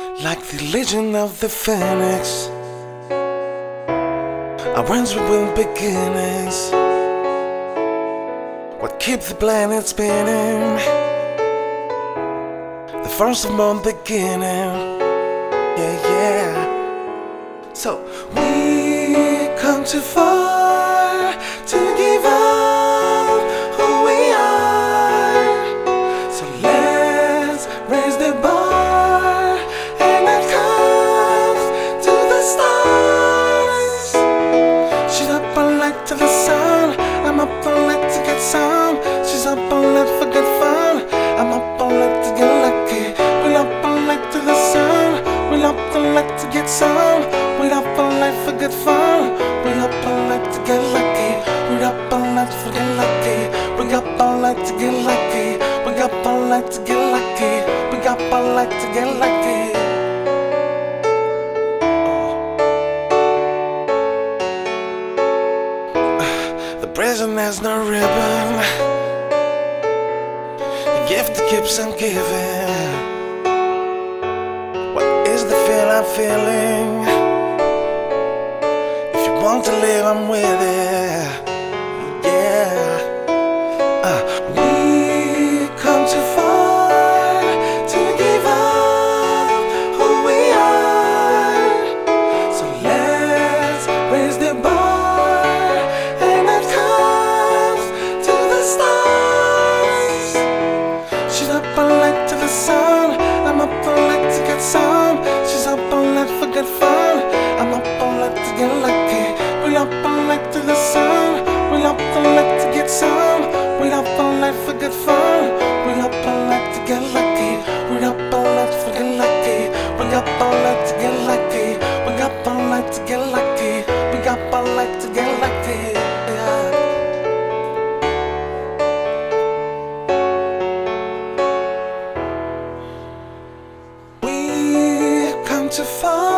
Like the legend of the phoenix, our ends with beginnings. What keeps the planet spinning? The first of all beginning. Yeah, yeah. So we come too far to give up who we are. So let's raise the bar and that comes to the stars. She's up all night to the sun. I'm up all night to get some. She's up all night for good fun. I'm up all night to get lucky. We're up all night to the sun. We're up all night to get some. We're up all night for good fun. We're up all night to get lucky. We're up all night to get lucky. We're up all night to get lucky. We're up all night to get lucky. We're up all night to get lucky. The present has no ribbon. The gift that keeps on giving. What is the feel I'm feeling? If you want to live, I'm with it. Yeah. We come too far to give up who we are. So let's raise the bar and that comes to the stars. She's up all night to the sun. I'm up all night to get some. She's up all night for good fun. I'm up all night to get lucky. We're up all night to the sun. We're up all night to get some. We're up all night for good fun. We're up all night to get lucky. We're up all night to get lucky. We're up all night to get lucky. We're up all night to get lucky. We're up all night to get lucky. Yeah. We come too far